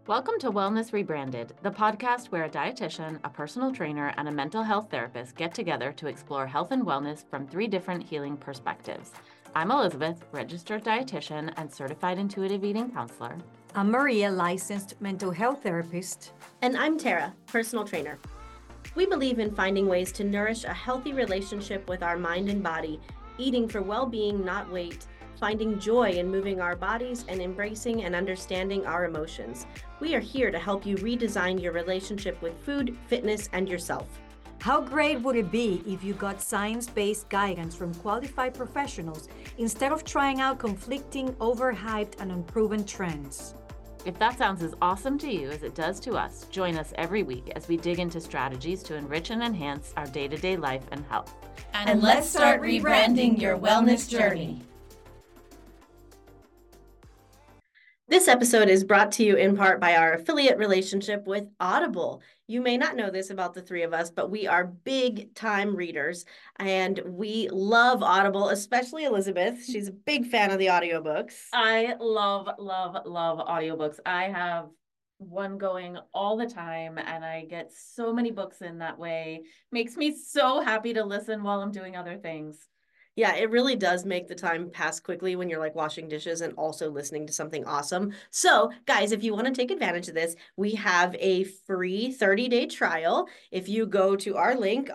Welcome to Wellness Rebranded, the podcast where a dietitian, a personal trainer, and a mental health therapist get together to explore health and wellness from 3 different healing perspectives. I'm Elizabeth, registered dietitian and certified intuitive eating counselor. I'm Maria, licensed mental health therapist. And I'm Tara, personal trainer. We believe in finding ways to nourish a healthy relationship with our mind and body, eating for well-being, not weight, finding joy in moving our bodies, and embracing and understanding our emotions. We are here to help you redesign your relationship with food, fitness, and yourself. How great would it be if you got science-based guidance from qualified professionals instead of trying out conflicting, overhyped, and unproven trends? If that sounds as awesome to you as it does to us, join us every week as we dig into strategies to enrich and enhance our day-to-day life and health. And let's start rebranding your wellness journey. This episode is brought to you in part by our affiliate relationship with Audible. You may not know this about the three of us, but we are big time readers and we love Audible, especially Elizabeth. She's a big fan of the audiobooks. I love audiobooks. I have one going all the time and I get so many books in that way. Makes me so happy to listen while I'm doing other things. Yeah, it really does make the time pass quickly when you're like washing dishes and also listening to something awesome. So, guys, if you want to take advantage of this, we have a free 30-day trial. If you go to our link,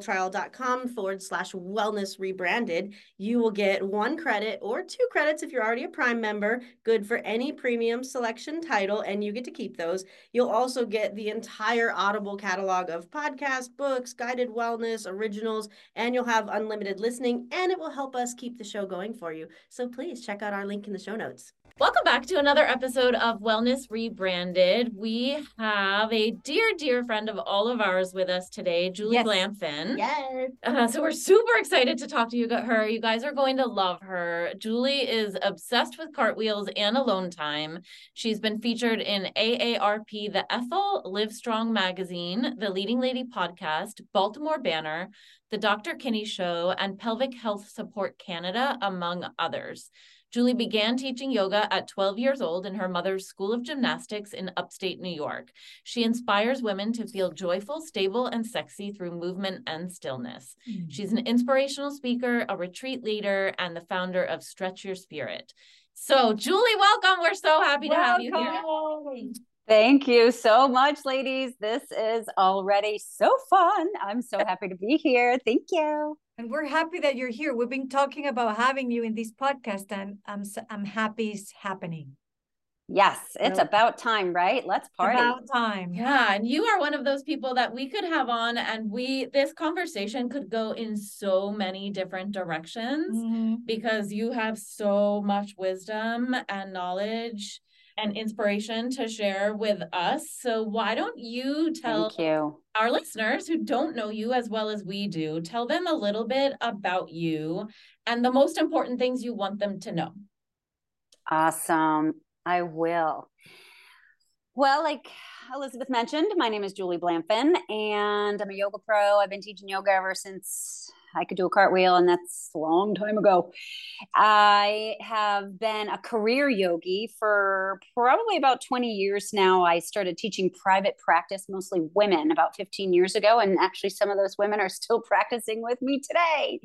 audibletrial.com/wellness rebranded, you will get 1 credit or 2 credits if you're already a Prime member, good for any premium selection title, and you get to keep those. You'll also get the entire Audible catalog of podcasts, books, guided wellness, originals, and you'll have unlimited listening, and it will help us keep the show going for you. So please check out our link in the show notes. Welcome back to another episode of Wellness Rebranded. We have a dear friend of all of ours with us today, Julie Blanfin. Yes. So we're super excited to talk to you about her. You guys are going to love her. Julie is obsessed with cartwheels and alone time. She's been featured in AARP, The Ethel, Live Strong Magazine, The Leading Lady Podcast, Baltimore Banner, The Dr. Kinney Show, and Pelvic Health Support Canada, among others. Julie began teaching yoga at 12 years old in her mother's School of Gymnastics in upstate New York. She inspires women to feel joyful, stable, and sexy through movement and stillness. She's an inspirational speaker, a retreat leader, and the founder of Stretch Your Spirit. So, Julie, welcome. We're so happy to have you here. Thank you so much, ladies. This is already so fun. I'm so happy to be here. Thank you. And we're happy that you're here. We've been talking about having you in this podcast, and I'm happy it's happening. Yes, it's about time, right? Let's party. About time. Yeah, and you are one of those people that we could have on, and this conversation could go in so many different directions because you have so much wisdom and knowledge and inspiration to share with us. So why don't you tell our listeners who don't know you as well as we do, tell them a little bit about you and the most important things you want them to know. Awesome. I will. Well, like Elizabeth mentioned, my name is Julie Blanfin and I'm a yoga pro. I've been teaching yoga ever since I could do a cartwheel, and that's a long time ago. I have been a career yogi for probably about 20 years now. I started teaching private practice, mostly women, about 15 years ago. And actually some of those women are still practicing with me today.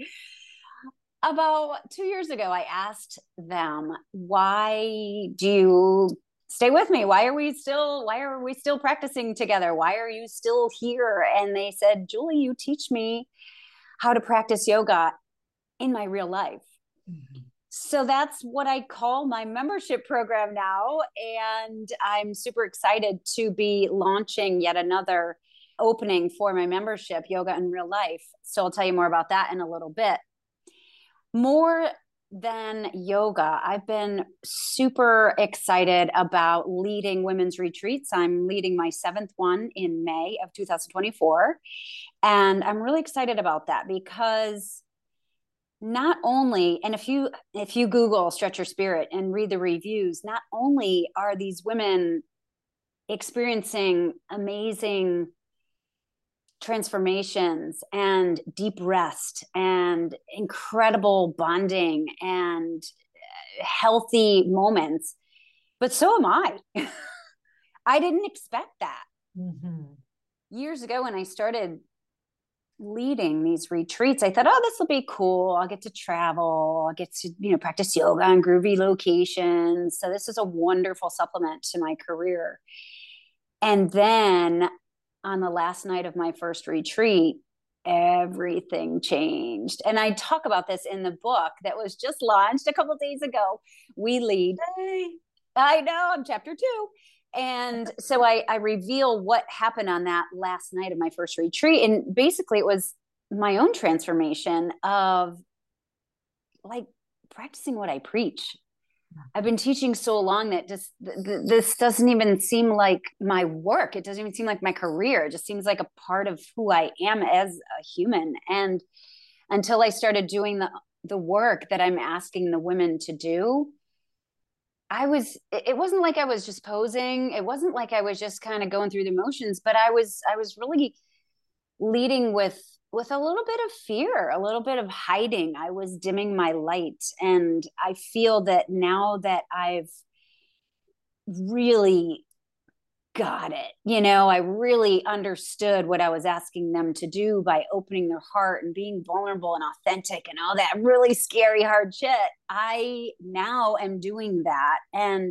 About 2 years ago, I asked them, why do you stay with me? Why are we still practicing together? Why are you still here? And they said, Julie, you teach me how to practice yoga in my real life. So that's what I call my membership program now. And I'm super excited to be launching yet another opening for my membership, Yoga in Real Life. So I'll tell you more about that in a little bit. More than yoga, I've been super excited about leading women's retreats. I'm leading my 7th one in May of 2024. And I'm really excited about that because not only, and if you Google Stretch Your Spirit and read the reviews, not only are these women experiencing amazing transformations and deep rest and incredible bonding and healthy moments, but so am I. I didn't expect that. Mm-hmm. Years ago when I started leading these retreats, I thought, oh, this will be cool. I'll get to travel. I'll get to, practice yoga on groovy locations. So this is a wonderful supplement to my career. And then on the last night of my first retreat, everything changed. And I talk about this in the book that was just launched a couple of days ago. We Lead. Hey. I know, I'm chapter 2. And so I reveal what happened on that last night of my first retreat. And basically it was my own transformation of like practicing what I preach. I've been teaching so long that just this doesn't even seem like my work. It doesn't even seem like my career. It just seems like a part of who I am as a human. And until I started doing the work that I'm asking the women to do, it wasn't like I was just posing. It wasn't like I was just kind of going through the motions, but I was really leading with a little bit of fear, a little bit of hiding. I was dimming my light. And I feel that now that I've really got it, I really understood what I was asking them to do by opening their heart and being vulnerable and authentic and all that really scary, hard shit. I now am doing that and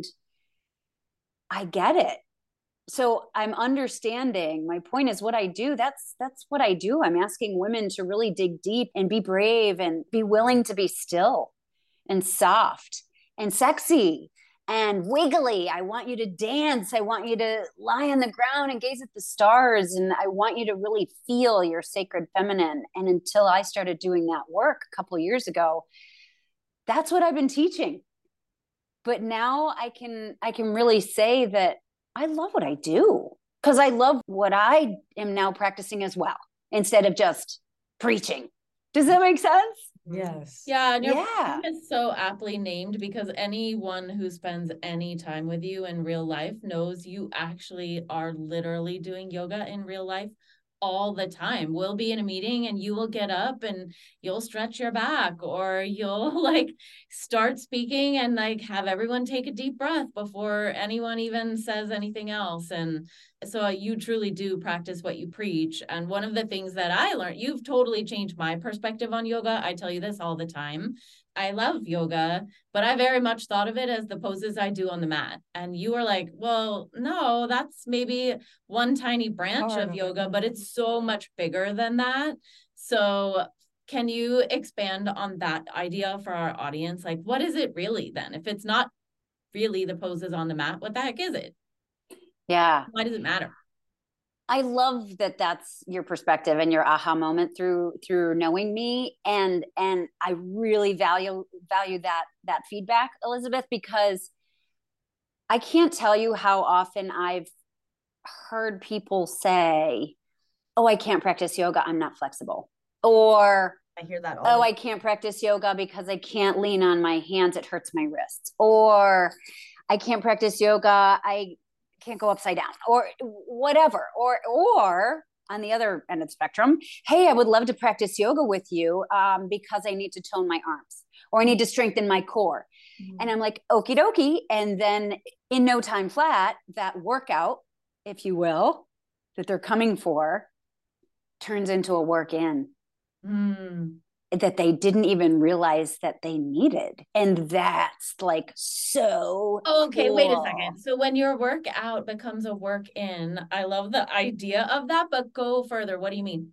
I get it. So I'm understanding. My point is what I do. That's what I do. I'm asking women to really dig deep and be brave and be willing to be still and soft and sexy and wiggly. I want you to dance. I want you to lie on the ground and gaze at the stars. And I want you to really feel your sacred feminine. And until I started doing that work a couple of years ago, that's what I've been teaching. But now I can really say that I love what I do because I love what I am now practicing as well, instead of just preaching. Does that make sense? Yes. Yeah, and your program is so aptly named because anyone who spends any time with you in real life knows you actually are literally doing yoga in real life all the time. We'll be in a meeting and you will get up and you'll stretch your back, or you'll like start speaking and like have everyone take a deep breath before anyone even says anything else. And so you truly do practice what you preach. And one of the things that I learned, you've totally changed my perspective on yoga. I tell you this all the time. I love yoga, but I very much thought of it as the poses I do on the mat. And you were like, well, no, that's maybe one tiny branch of yoga, but it's so much bigger than that. So can you expand on that idea for our audience? Like, what is it really then? If it's not really the poses on the mat, what the heck is it? Yeah. Why does it matter? I love that that's your perspective and your aha moment through knowing me. And I really value that feedback, Elizabeth, because I can't tell you how often I've heard people say, oh, I can't practice yoga, I'm not flexible. Or I hear that all. Oh, I can't practice yoga because I can't lean on my hands, it hurts my wrists. Or I can't practice yoga, I can't go upside down, or whatever. Or on the other end of the spectrum, hey, I would love to practice yoga with you because I need to tone my arms or I need to strengthen my core. Mm-hmm. And I'm like, okie dokie. And then in no time flat, that workout, if you will, that they're coming for turns into a work in. That they didn't even realize that they needed. And that's like so okay, cool. Wait a second. So when your work out becomes a work in, I love the idea of that, but go further. What do you mean?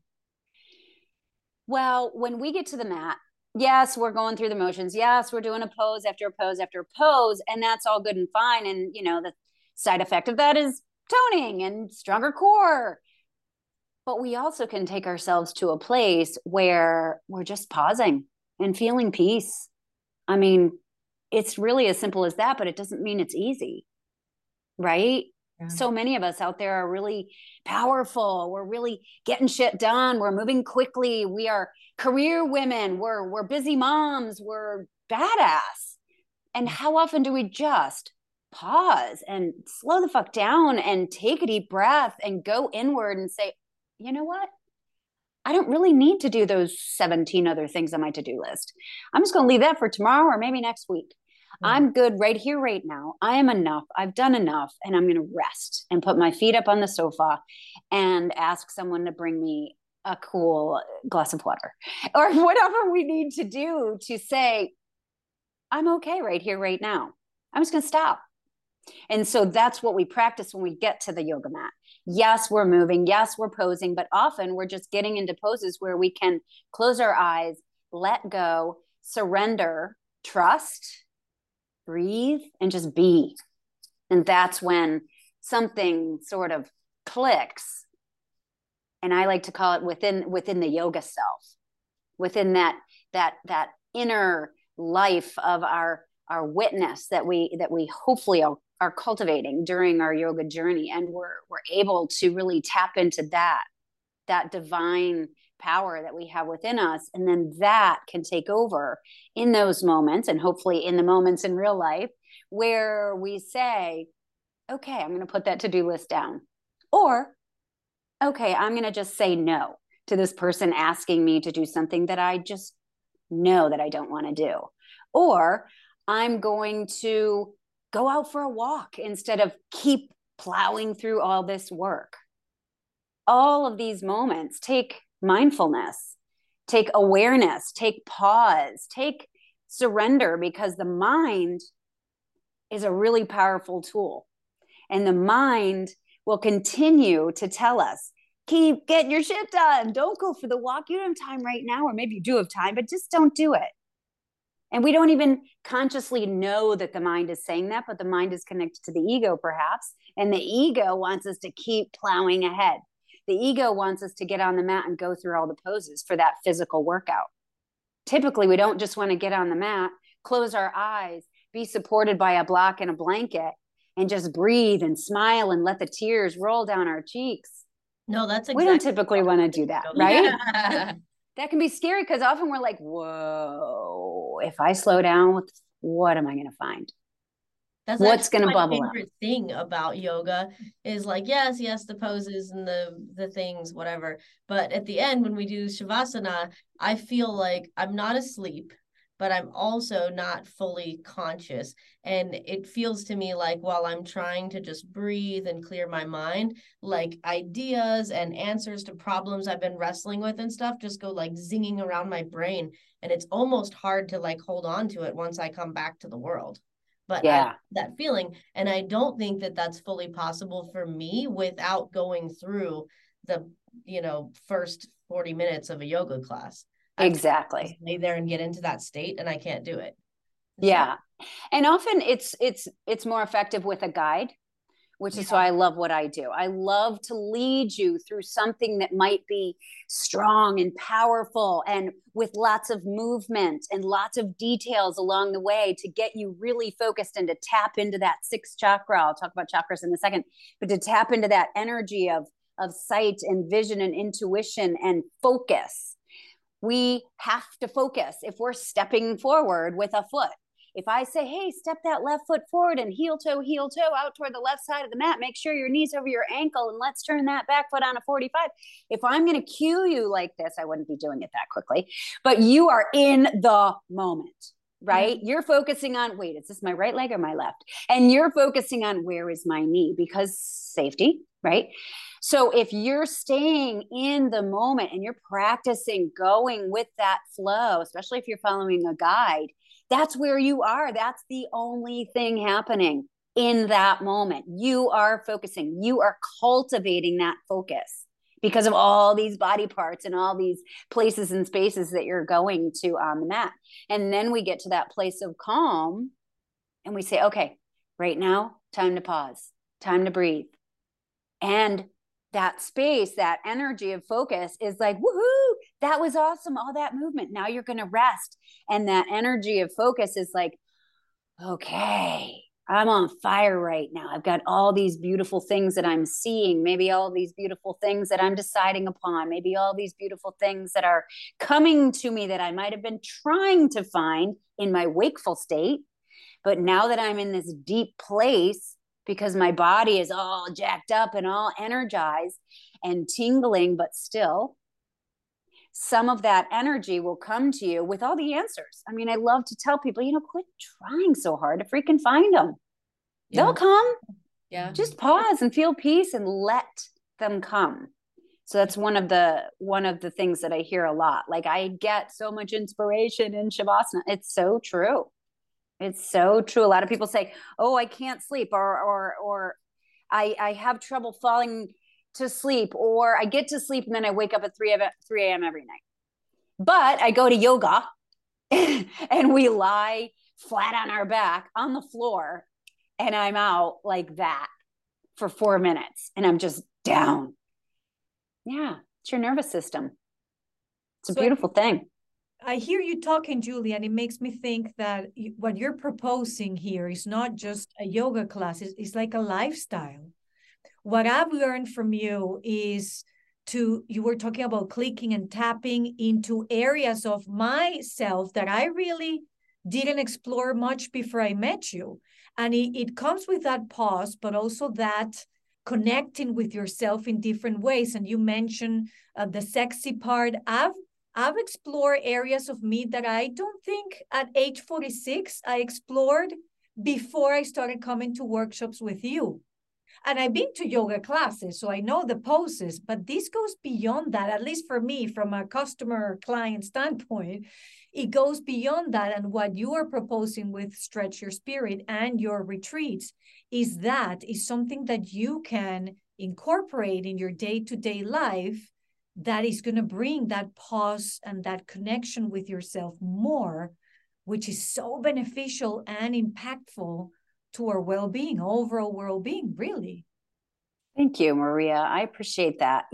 Well, when we get to the mat, yes, we're going through the motions. Yes, we're doing a pose after a pose after a pose, and that's all good and fine. And, the side effect of that is toning and stronger core. But we also can take ourselves to a place where we're just pausing and feeling peace. I mean, it's really as simple as that, but it doesn't mean it's easy, right? Yeah. So many of us out there are really powerful. We're really getting shit done. We're moving quickly. We are career women. We're busy moms. We're badass. And how often do we just pause and slow the fuck down and take a deep breath and go inward and say, you know what? I don't really need to do those 17 other things on my to-do list. I'm just going to leave that for tomorrow or maybe next week. I'm good right here, right now. I am enough. I've done enough, and I'm going to rest and put my feet up on the sofa and ask someone to bring me a cool glass of water or whatever we need to do to say, I'm okay right here, right now. I'm just going to stop. And so that's what we practice when we get to the yoga mat. Yes, we're moving. Yes, we're posing, but often we're just getting into poses where we can close our eyes, let go, surrender, trust, breathe, and just be. And that's when something sort of clicks. And I like to call it within the yoga self, within that inner life of our witness that we hopefully are cultivating during our yoga journey. And we're able to really tap into that divine power that we have within us. And then that can take over in those moments, and hopefully in the moments in real life where we say, okay, I'm going to put that to-do list down. Or, okay, I'm going to just say no to this person asking me to do something that I just know that I don't want to do. Or I'm going to go out for a walk instead of keep plowing through all this work. All of these moments take mindfulness, take awareness, take pause, take surrender, because the mind is a really powerful tool. And the mind will continue to tell us, keep getting your shit done. Don't go for the walk. You don't have time right now, or maybe you do have time, but just don't do it. And we don't even consciously know that the mind is saying that, but the mind is connected to the ego perhaps. And the ego wants us to keep plowing ahead. The ego wants us to get on the mat and go through all the poses for that physical workout. Typically, we don't just want to get on the mat, close our eyes, be supported by a block and a blanket, and just breathe and smile and let the tears roll down our cheeks. No, that's exactly. We don't typically want to do that, right? Yeah. That can be scary because often we're like, whoa, if I slow down, what am I going to find? That's what's going to my bubble up? favorite thing about yoga is like, yes, the poses and the things, whatever. But at the end, when we do Shavasana, I feel like I'm not asleep, but I'm also not fully conscious. And it feels to me like while I'm trying to just breathe and clear my mind, like ideas and answers to problems I've been wrestling with and stuff just go like zinging around my brain. And it's almost hard to like hold on to it once I come back to the world. But yeah, that feeling. And I don't think that that's fully possible for me without going through the, first 40 minutes of a yoga class. Exactly. Lay there and get into that state, and I can't do it. Yeah. And often it's more effective with a guide, which is why I love what I do. I love to lead you through something that might be strong and powerful and with lots of movement and lots of details along the way to get you really focused and to tap into that sixth chakra. I'll talk about chakras in a second, but to tap into that energy of sight and vision and intuition and focus. We have to focus if we're stepping forward with a foot. If I say, hey, step that left foot forward and heel toe out toward the left side of the mat, make sure your knee's over your ankle and let's turn that back foot on a 45. If I'm going to cue you like this, I wouldn't be doing it that quickly, but you are in the moment, right? Mm-hmm. You're focusing on, wait, is this my right leg or my left? And you're focusing on where is my knee, because safety, right? So if you're staying in the moment and you're practicing going with that flow, especially if you're following a guide, that's where you are. That's the only thing happening in that moment. You are focusing. You are cultivating that focus because of all these body parts and all these places and spaces that you're going to on the mat. And then we get to that place of calm and we say, okay, right now, time to pause, time to breathe. And that space, that energy of focus is like, woohoo, that was awesome. All that movement. Now you're going to rest. And that energy of focus is like, okay, I'm on fire right now. I've got all these beautiful things that I'm seeing, maybe all these beautiful things that I'm deciding upon, maybe all these beautiful things that are coming to me that I might have been trying to find in my wakeful state. But now that I'm in this deep place, because my body is all jacked up and all energized and tingling, but still, some of that energy will come to you with all the answers. I mean, I love to tell people, quit trying so hard to freaking find them. Yeah. They'll come. Yeah. Just pause and feel peace and let them come. So that's one of the things that I hear a lot. Like, I get so much inspiration in Shavasana. It's so true. It's so true. A lot of people say, oh, I can't sleep, or I have trouble falling to sleep, or I get to sleep and then I wake up at 3 a.m. every night. But I go to yoga and we lie flat on our back on the floor, and I'm out like that for 4 minutes and I'm just down. Yeah, it's your nervous system. It's a beautiful thing. I hear you talking, Julie, and it makes me think that what you're proposing here is not just a yoga class, it's like a lifestyle. What I've learned from you is you were talking about clicking and tapping into areas of myself that I really didn't explore much before I met you. And it comes with that pause, but also that connecting with yourself in different ways. And you mentioned the sexy part. I've explored areas of me that I don't think at age 46 I explored before I started coming to workshops with you. And I've been to yoga classes, so I know the poses, but this goes beyond that, at least for me, from a customer client standpoint. It goes beyond that. And what you are proposing with Stretch Your Spirit and your retreats is something that you can incorporate in your day-to-day life that is going to bring that pause and that connection with yourself more, which is so beneficial and impactful to our well-being, overall well-being, really. Thank you, Maria. I appreciate that.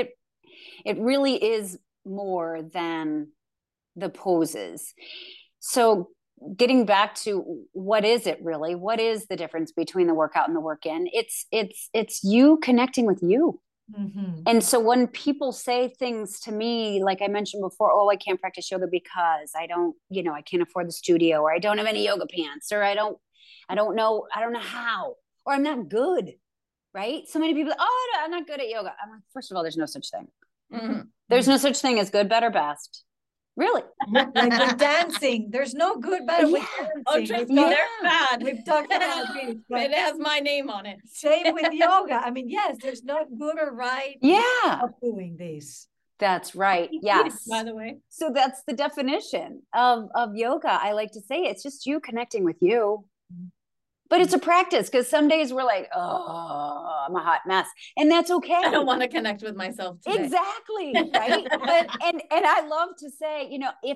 It really is more than the poses. So getting back to what is it really? What is the difference between the workout and the work-in? It's you connecting with you. Mm-hmm. And so when people say things to me, like I mentioned before, oh, I can't practice yoga because I don't, I can't afford the studio, or I don't have any yoga pants, or I don't know how, or I'm not good, right? So many people, oh, I'm not good at yoga. I'm like, first of all, there's no such thing. Mm-hmm. There's no such thing as good, better, best. Really? Like with dancing, there's no good, better with dancing. Oh, trust me, they're bad. We've talked about this. It has my name on it. Same with yoga. I mean, yes, there's not good or right of doing this. That's right. Yes. By the way. So that's the definition of yoga. I like to say it's just you connecting with you. But it's a practice, because some days we're like, oh, I'm a hot mess. And that's okay. I don't want to connect with myself today. Exactly. Right. and I love to say,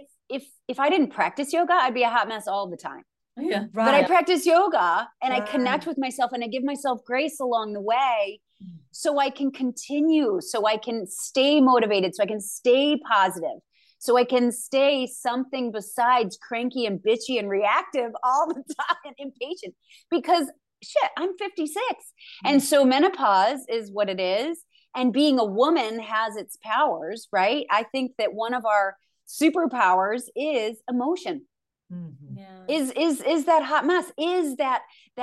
if I didn't practice yoga, I'd be a hot mess all the time. Yeah. Right. But I practice yoga and I connect with myself and I give myself grace along the way, so I can continue, so I can stay motivated, so I can stay positive, so I can stay something besides cranky and bitchy and reactive all the time and impatient. Because shit, I'm 56. And so menopause is what it is. And being a woman has its powers, right? I think that one of our superpowers is emotion. Mm-hmm. Yeah. Is that hot mess? Is that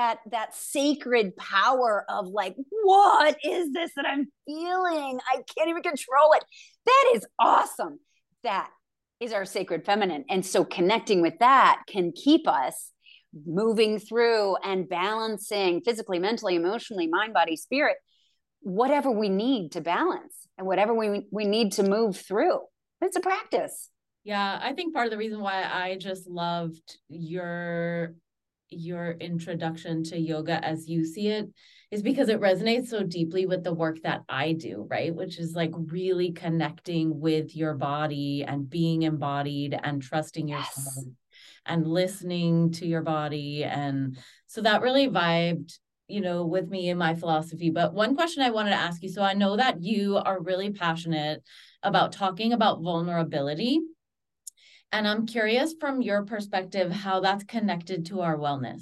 sacred power of like, what is this that I'm feeling? I can't even control it. That is awesome. That is our sacred feminine. And so connecting with that can keep us moving through and balancing physically, mentally, emotionally, mind, body, spirit, whatever we need to balance and whatever we need to move through. It's a practice. Yeah, I think part of the reason why I just loved your introduction to yoga as you see it is because it resonates so deeply with the work that I do, right? Which is like really connecting with your body and being embodied and trusting yourself and listening to your body. And so that really vibed, with me in my philosophy. But one question I wanted to ask you, so I know that you are really passionate about talking about vulnerability. And I'm curious from your perspective, how that's connected to our wellness.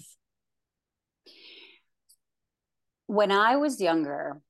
When I was younger,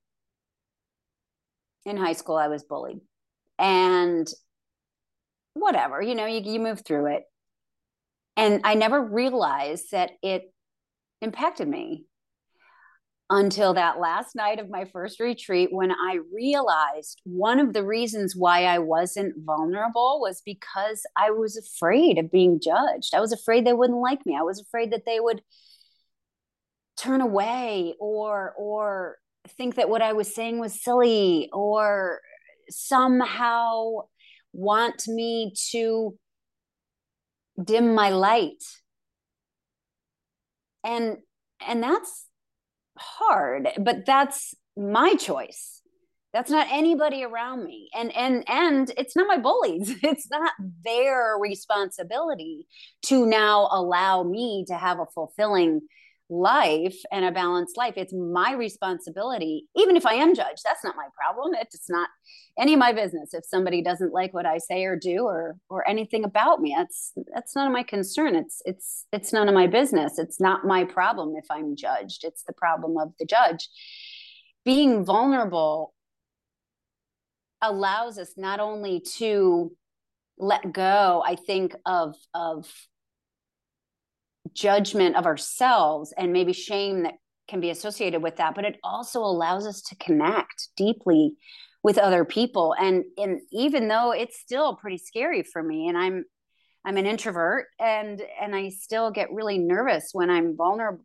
in high school, I was bullied. And whatever, you move through it. And I never realized that it impacted me until that last night of my first retreat, when I realized one of the reasons why I wasn't vulnerable was because I was afraid of being judged. I was afraid they wouldn't like me. I was afraid that they would turn away or think that what I was saying was silly, or somehow want me to dim my light. And that's hard, but that's my choice. That's not anybody around me. And it's not my bullies. It's not their responsibility to now allow me to have a fulfilling life and a balanced life. It's my responsibility. Even if I am judged, that's not my problem. It's not any of my business. If somebody doesn't like what I say or do or anything about me, that's none of my concern. It's none of my business. It's not my problem if I'm judged. It's the problem of the judge. Being vulnerable allows us not only to let go, I think, of judgment of ourselves and maybe shame that can be associated with that, but it also allows us to connect deeply with other people. And even though it's still pretty scary for me, and I'm an introvert, and I still get really nervous when I'm vulnerable,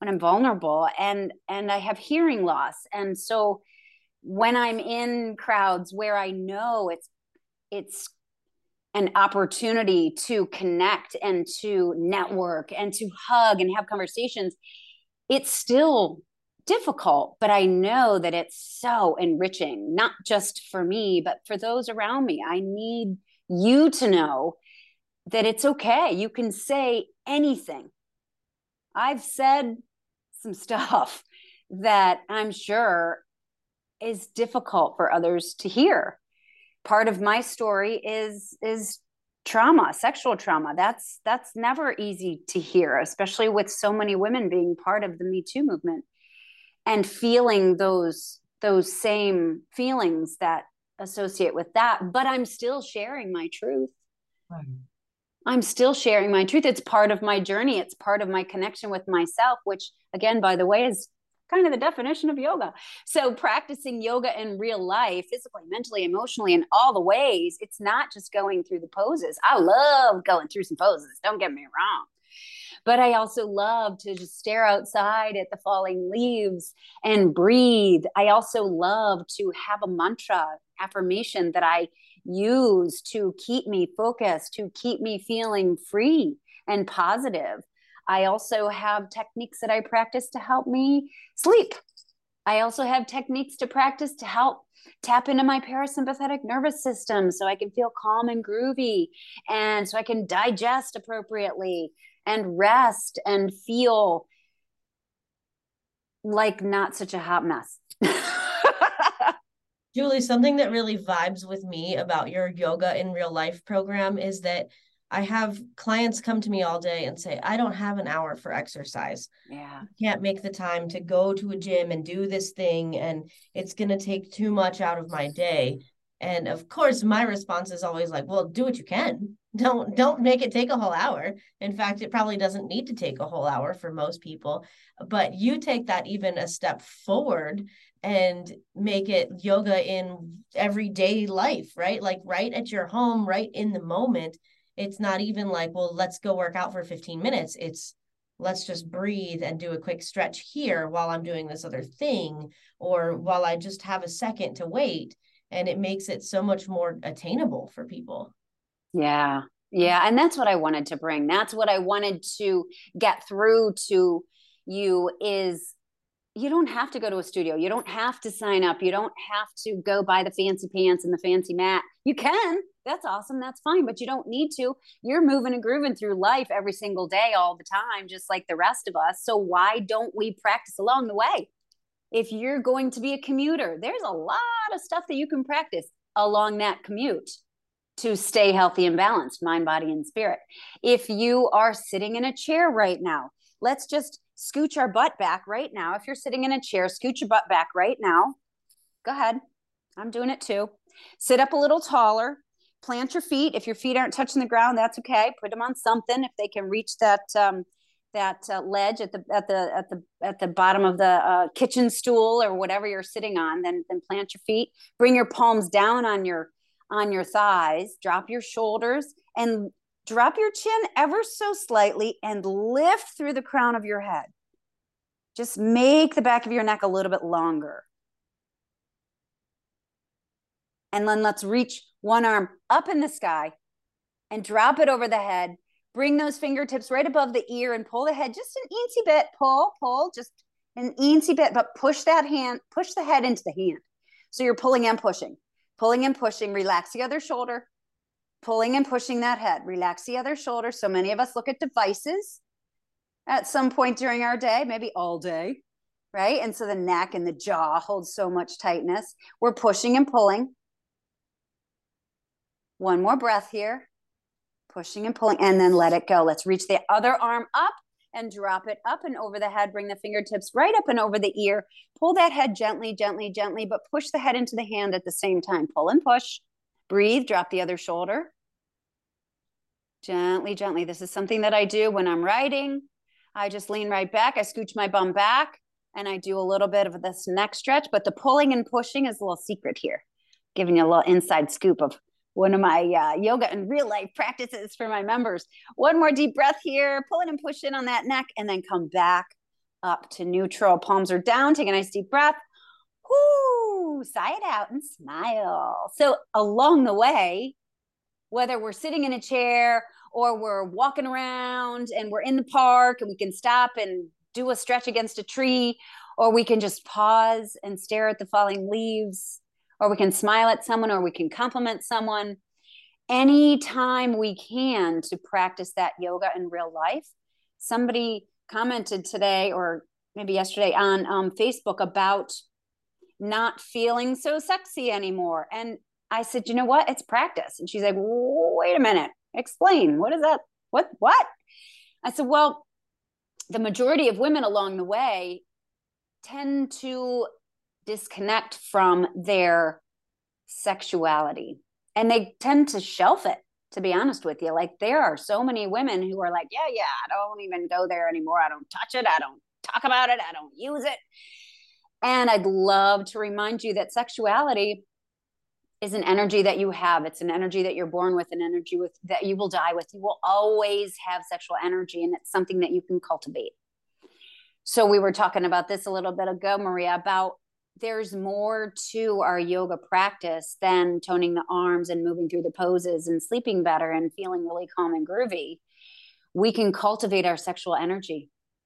and I have hearing loss. And so when I'm in crowds where I know it's an opportunity to connect and to network and to hug and have conversations, it's still difficult, but I know that it's so enriching, not just for me, but for those around me. I need you to know that it's okay. You can say anything. I've said some stuff that I'm sure is difficult for others to hear. Part of my story is trauma, sexual trauma. That's never easy to hear, especially with so many women being part of the Me Too movement and feeling those same feelings that associate with that. But I'm still sharing my truth. Right. I'm still sharing my truth. It's part of my journey. It's part of my connection with myself, which, again, by the way, is kind of the definition of yoga. So practicing yoga in real life, physically, mentally, emotionally, in all the ways, it's not just going through the poses. I love going through some poses, don't get me wrong. But I also love to just stare outside at the falling leaves and breathe. I also love to have a mantra, affirmation that I use to keep me focused, to keep me feeling free and positive. I also have techniques that I practice to help me sleep. I also have techniques to practice to help tap into my parasympathetic nervous system so I can feel calm and groovy, and so I can digest appropriately and rest and feel like not such a hot mess. Julie, something that really vibes with me about your yoga in real life program is that I have clients come to me all day and say, I don't have an hour for exercise. Yeah. I can't make the time to go to a gym and do this thing, and it's going to take too much out of my day. And of course, my response is always like, well, do what you can. Don't make it take a whole hour. In fact, it probably doesn't need to take a whole hour for most people. But you take that even a step forward and make it yoga in everyday life, right? Like right at your home, right in the moment. It's not even like, well, let's go work out for 15 minutes. It's let's just breathe and do a quick stretch here while I'm doing this other thing, or while I just have a second to wait. And it makes it so much more attainable for people. Yeah. Yeah. And that's what I wanted to bring. That's what I wanted to get through to you is you don't have to go to a studio. You don't have to sign up. You don't have to go buy the fancy pants and the fancy mat. You can. That's awesome. That's fine. But you don't need to. You're moving and grooving through life every single day, all the time, just like the rest of us. So why don't we practice along the way? If you're going to be a commuter, there's a lot of stuff that you can practice along that commute to stay healthy and balanced, mind, body, and spirit. If you are sitting in a chair right now, let's just scooch our butt back right now. If you're sitting in a chair, scooch your butt back right now. Go ahead. I'm doing it too. Sit up a little taller. Plant your feet. If your feet aren't touching the ground, that's okay. Put them on something if they can reach that ledge at the bottom of the kitchen stool or whatever you're sitting on. Then plant your feet. Bring your palms down on your thighs. Drop your shoulders and drop your chin ever so slightly and lift through the crown of your head. Just make the back of your neck a little bit longer. And then let's reach one arm up in the sky and drop it over the head. Bring those fingertips right above the ear and pull the head just an eensy bit. Pull, just an eensy bit, but push the head into the hand. So you're pulling and pushing. Relax the other shoulder. Pulling and pushing that head. Relax the other shoulder. So many of us look at devices at some point during our day, maybe all day, right? And so the neck and the jaw holds so much tightness. We're pushing and pulling. One more breath here. Pushing and pulling, and then let it go. Let's reach the other arm up and drop it up and over the head. Bring the fingertips right up and over the ear. Pull that head gently, but push the head into the hand at the same time. Pull and push. Breathe, drop the other shoulder. Gently. This is something that I do when I'm writing. I just lean right back. I scooch my bum back and I do a little bit of this neck stretch, but the pulling and pushing is a little secret here. Giving you a little inside scoop of one of my yoga and real life practices for my members. One more deep breath here, pulling and pushing on that neck, and then come back up to neutral. Palms are down. Take a nice deep breath. Whoo, sigh it out and smile. So along the way, whether we're sitting in a chair or we're walking around and we're in the park and we can stop and do a stretch against a tree, or we can just pause and stare at the falling leaves, or we can smile at someone, or we can compliment someone. Anytime we can to practice that yoga in real life. Somebody commented today or maybe yesterday on Facebook about not feeling so sexy anymore. And I said, you know what? It's practice. And she's like, wait a minute, explain. What is that? What? I said, well, the majority of women along the way tend to disconnect from their sexuality, and they tend to shelf it, to be honest with you. Like, there are so many women who are like, yeah, I don't even go there anymore. I don't touch it. I don't talk about it. I don't use it. And I'd love to remind you that sexuality is an energy that you have. It's an energy that you're born with, an energy that you will die with. You will always have sexual energy, and it's something that you can cultivate. So we were talking about this a little bit ago, Maria, about there's more to our yoga practice than toning the arms and moving through the poses and sleeping better and feeling really calm and groovy. We can cultivate our sexual energy.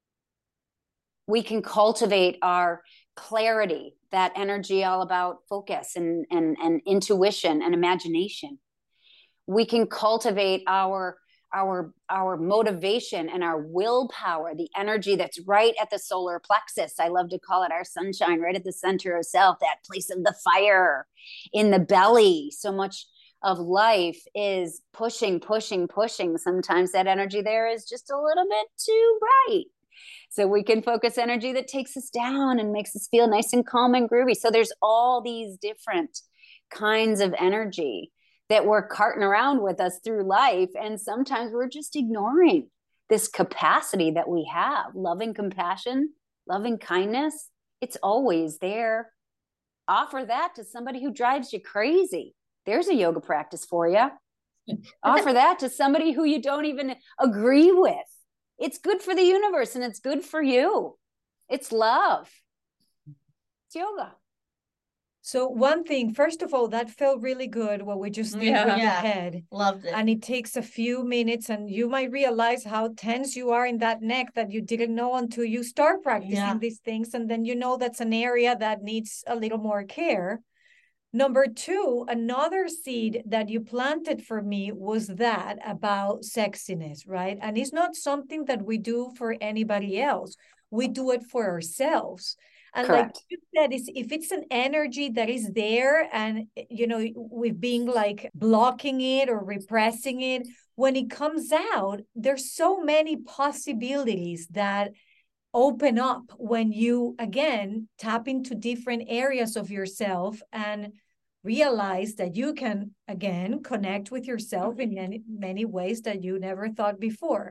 We can cultivate our clarity, that energy all about focus and intuition and imagination. We can cultivate our motivation and our willpower, the energy that's right at the solar plexus. I love to call it our sunshine, right at the center of self, that place of the fire in the belly. So much of life is pushing. Sometimes that energy there is just a little bit too bright. So we can focus energy that takes us down and makes us feel nice and calm and groovy. So there's all these different kinds of energy that we're carting around with us through life. And sometimes we're just ignoring this capacity that we have. Loving compassion, loving kindness, it's always there. Offer that to somebody who drives you crazy. There's a yoga practice for you. Offer that to somebody who you don't even agree with. It's good for the universe and it's good for you. It's love. It's yoga. So one thing, first of all, that felt really good what we just did with the head. Loved it. And it takes a few minutes and you might realize how tense you are in that neck that you didn't know until you start practicing these things. And then you know that's an area that needs a little more care. Number two, another seed that you planted for me was that about sexiness, right? And it's not something that we do for anybody else. We do it for ourselves. And Correct. like you said, if it's an energy that is there and, you know, we've been like blocking it or repressing it, when it comes out, there's so many possibilities that open up when you, again, tap into different areas of yourself and realize that you can, again, connect with yourself in many ways that you never thought before.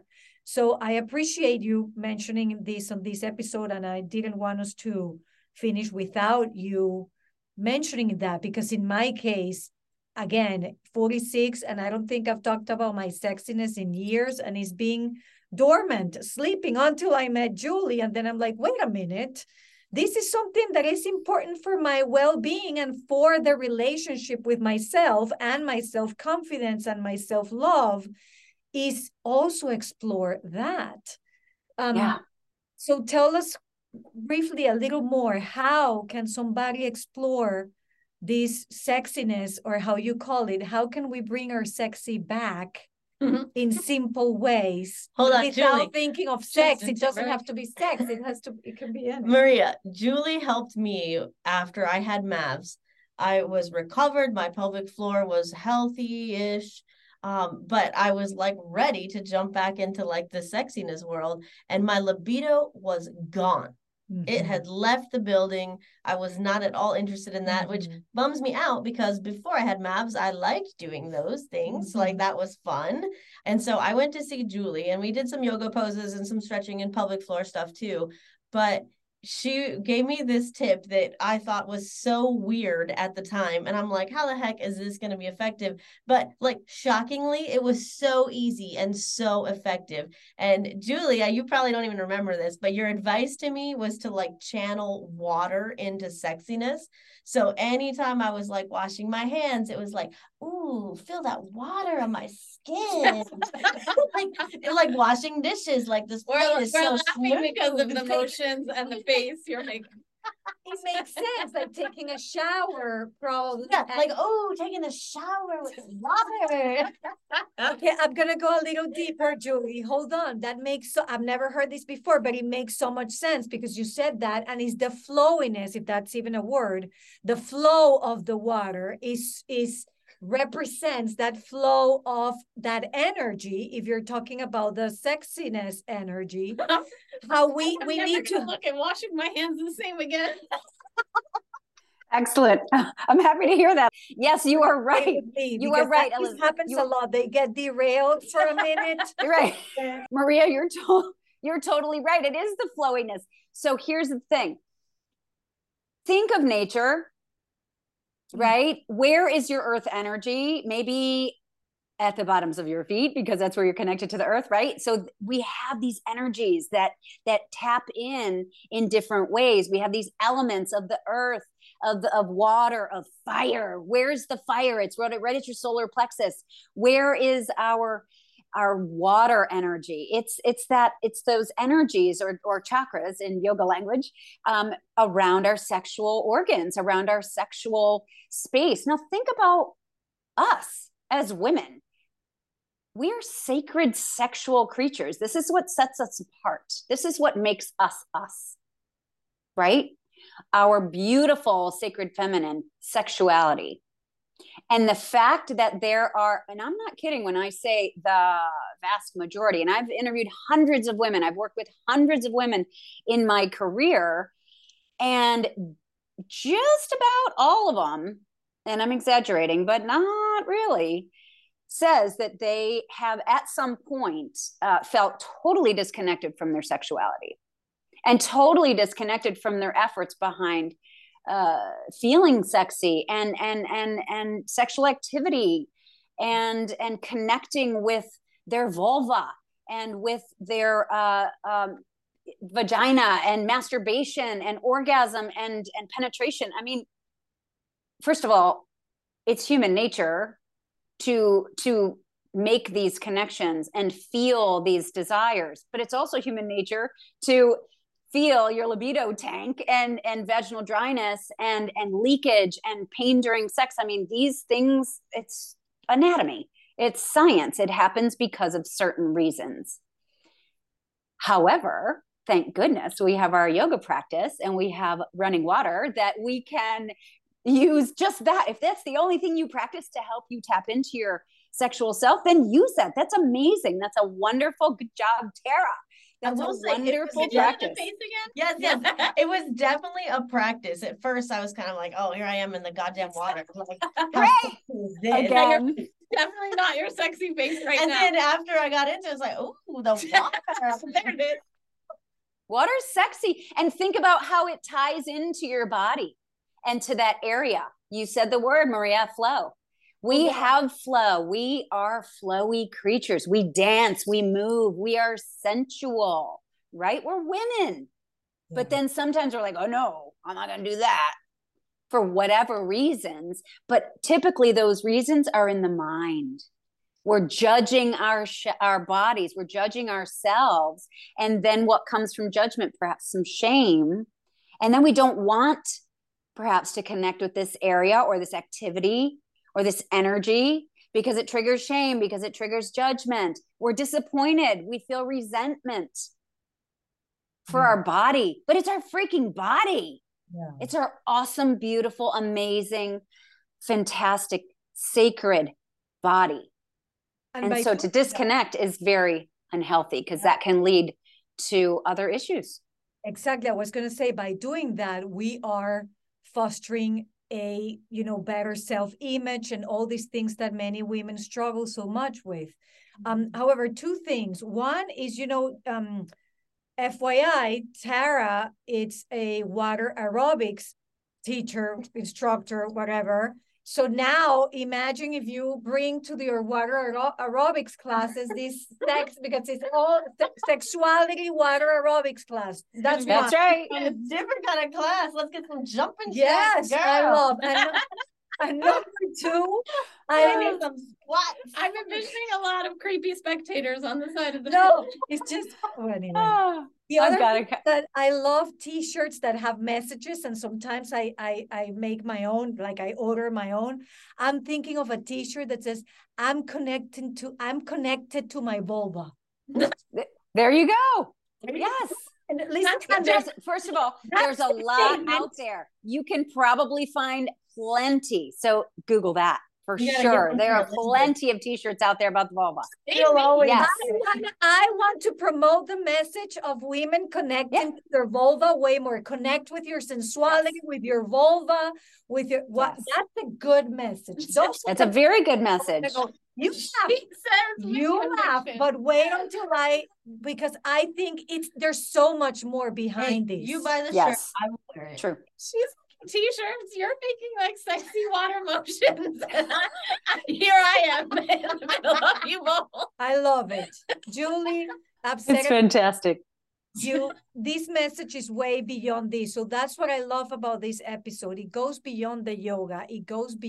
So I appreciate you mentioning this on this episode, and I didn't want us to finish without you mentioning that, because in my case, again, 46, and I don't think I've talked about my sexiness in years, and it's being dormant, sleeping until I met Julie. And then I'm like, wait a minute, this is something that is important for my well-being and for the relationship with myself and my self-confidence and my self-love, is also explore that. Yeah. So tell us briefly a little more, how can somebody explore this sexiness, or how you call it? How can we bring our sexy back in simple ways Hold on, without Julie. thinking of sex? It doesn't have to be sex. It can be anything. Maria, Julie helped me after I had MAVs. I was recovered. My pelvic floor was healthy-ish. But I was like ready to jump back into like the sexiness world, and my libido was gone. It had left the building. I was not at all interested in that, which bums me out, because before I had MAVs, I liked doing those things. Like, that was fun. And so I went to see Julie, and we did some yoga poses and some stretching and pelvic floor stuff too. But she gave me this tip that I thought was so weird at the time. And I'm like, how the heck is this going to be effective? But like, shockingly, it was so easy and so effective. And Julia, you probably don't even remember this, but your advice to me was to like channel water into sexiness. So anytime I was like washing my hands, it was like, ooh, feel that water on my skin. like washing dishes, like this plate is so laughing smooth. because of the motions and the face you're making. It makes sense, like taking a shower, probably. Yeah, like, oh, taking a shower with water. Okay, I'm gonna go a little deeper, Julie. Hold on. That makes so, I've never heard this before, but it makes so much sense, because you said that, and it's the flowiness, if that's even a word. The flow of the water is represents that flow of that energy. If you're talking about the sexiness energy, how we need to look at washing my hands the same again. Excellent. I'm happy to hear that. Yes, you are right. You are right, This Elizabeth. happens a lot. They get derailed for a minute. You're right. Maria, you're totally right. It is the flowiness. So here's the thing. Think of nature, right? Where is your earth energy? Maybe at the bottoms of your feet, because that's where you're connected to the earth, right? So we have these energies that tap in different ways. We have these elements of the earth, of water, of fire. Where's the fire? It's right at your solar plexus. Where is our water energy? It's those energies or chakras in yoga language, around our sexual organs, around our sexual space. Now think about us as women. We are sacred sexual creatures. This is what sets us apart. This is what makes us us, right? Our beautiful sacred feminine sexuality. And the fact that there are, and I'm not kidding when I say the vast majority, and I've interviewed hundreds of women, I've worked with hundreds of women in my career, and just about all of them, and I'm exaggerating, but not really, says that they have at some point felt totally disconnected from their sexuality and totally disconnected from their efforts behind feeling sexy and sexual activity and connecting with their vulva and with their vagina and masturbation and orgasm and penetration. I mean, first of all, it's human nature to make these connections and feel these desires, but it's also human nature to feel your libido tank and vaginal dryness and leakage and pain during sex. I mean, these things, it's anatomy, it's science. It happens because of certain reasons. However, thank goodness we have our yoga practice and we have running water that we can use just that. If that's the only thing you practice to help you tap into your sexual self, then use that. That's amazing. That's a wonderful, good job, Tara. That's will a say it was wonderful Can you do the practice. face again? Yes, yes. It was definitely a practice. At first, I was kind of like, "Oh, here I am in the goddamn water." Like, how Right. sexy is this? Again. Definitely not your sexy face right And now. then after I got into it, it's like, "Oh, the water." There it is. Water's sexy. And think about how it ties into your body and to that area. You said the word, Maria, flow. We have flow. We are flowy creatures. We dance, we move, we are sensual, right? We're women. But then sometimes we're like, oh no, I'm not going to do that for whatever reasons. But typically those reasons are in the mind. We're judging our bodies. We're judging ourselves. And then what comes from judgment? Perhaps some shame. And then we don't want perhaps to connect with this area or this activity or this energy because it triggers shame, because it triggers judgment. We're disappointed. We feel resentment for our body, but it's our freaking body. Yeah. It's our awesome, beautiful, amazing, fantastic, sacred body. And so to disconnect is very unhealthy because that can lead to other issues. Exactly. I was going to say, by doing that, we are fostering a, better self-image and all these things that many women struggle so much with. However, two things. One is, FYI, Tara, it's a water aerobics teacher, instructor, whatever. So now imagine if you bring to your water aerobics classes this sex, because it's all sexuality water aerobics class. That's right. And a different kind of class. Let's get some jumping yes, jacks, I girl. love. And number two, I need some squats. I'm envisioning a lot of creepy spectators on the side of the no, it's just anyway. The other thing that I love t-shirts that have messages, and sometimes I make my own, like I order my own. I'm thinking of a t-shirt that says, I'm connected to my vulva. There you go. Yes. And at least first of all, there's a lot out there. You can probably find plenty. So Google that. For sure. There are plenty of t-shirts out there about the vulva. Yes. I want to promote the message of women connecting to their vulva way more. Connect with your sensuality, with your vulva, with your that's a good message. It's a very good message. You laugh, but wait until because I think there's so much more behind this. You buy the shirt, I will wear it. True. She's t-shirts, you're making like sexy water motions. And here I am in the middle of you both. I love it. Julie, it's fantastic. This message is way beyond this. So that's what I love about this episode. It goes beyond the yoga. It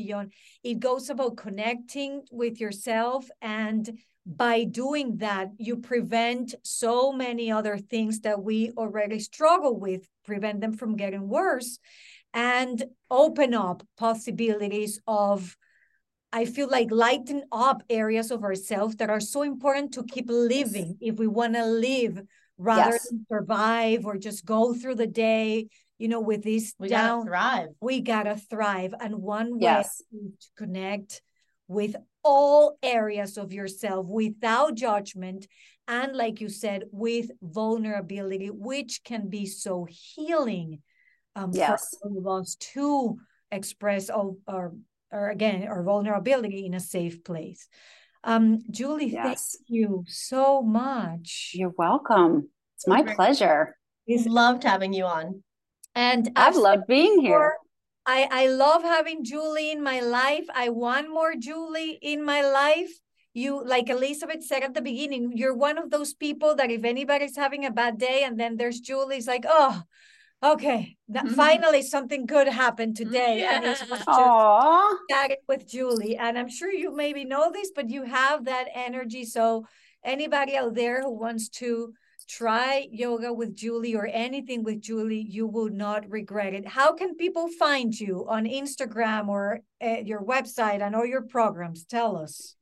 goes about connecting with yourself. And by doing that, you prevent so many other things that we already struggle with, prevent them from getting worse, and open up possibilities of, I feel like, lighten up areas of ourselves that are so important to keep living if we want to live rather than survive or just go through the day, with this we gotta thrive. We gotta thrive. And one way is to connect with all areas of yourself without judgment. And like you said, with vulnerability, which can be so healing for all of us to express our vulnerability in a safe place. Julie, thank you so much. You're welcome. It's my pleasure. Loved having you on. And I've loved being here. I love having Julie in my life. I want more Julie in my life. You, like Elizabeth said at the beginning, you're one of those people that if anybody's having a bad day and then there's Julie, it's like, oh, okay, finally something good happened today. Yeah. And it's just chatting with Julie. And I'm sure you maybe know this, but you have that energy. So anybody out there who wants to try yoga with Julie or anything with Julie, you will not regret it. How can people find you on Instagram or your website and all your programs? Tell us.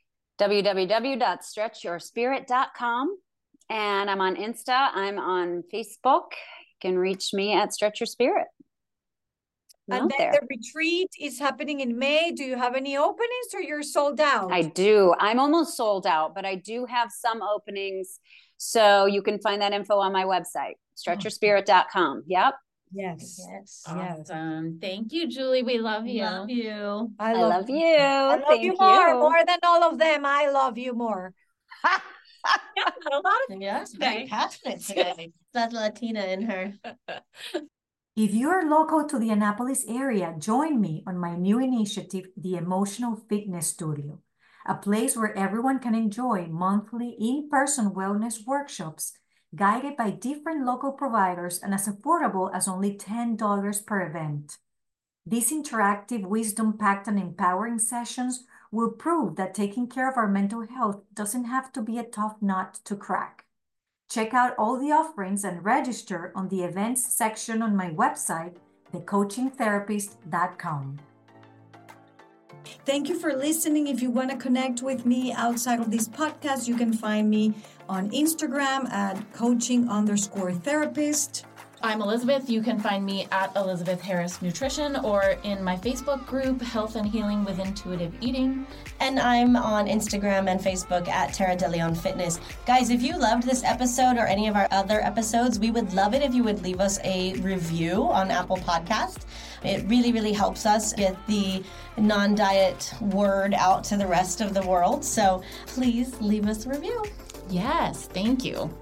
www.stretchyourspirit.com. And I'm on Insta. I'm on Facebook. You can reach me at Stretch Your Spirit. And then the retreat is happening in May. Do you have any openings or you're sold out? I do. I'm almost sold out, but I do have some openings. So you can find that info on my website, stretchyourspirit.com. Yep. Yes. Awesome. Thank you, Julie. We love you. Love you. I love you. I love Thank you more than all of them. I love you more. A lot of yes, very passionate today. That's Latina in her. If you're local to the Annapolis area, join me on my new initiative, the Emotional Fitness Studio, a place where everyone can enjoy monthly in-person wellness workshops guided by different local providers and as affordable as only $10 per event. These interactive, wisdom-packed and empowering sessions will prove that taking care of our mental health doesn't have to be a tough nut to crack. Check out all the offerings and register on the events section on my website, thecoachingtherapist.com. Thank you for listening. If you want to connect with me outside of this podcast, you can find me on Instagram at coaching_therapist. I'm Elizabeth. You can find me at Elizabeth Harris Nutrition or in my Facebook group, Health and Healing with Intuitive Eating. And I'm on Instagram and Facebook at Tara DeLeon Fitness. Guys, if you loved this episode or any of our other episodes, we would love it if you would leave us a review on Apple Podcast. It really, really helps us get the non-diet word out to the rest of the world. So please leave us a review. Yes, thank you.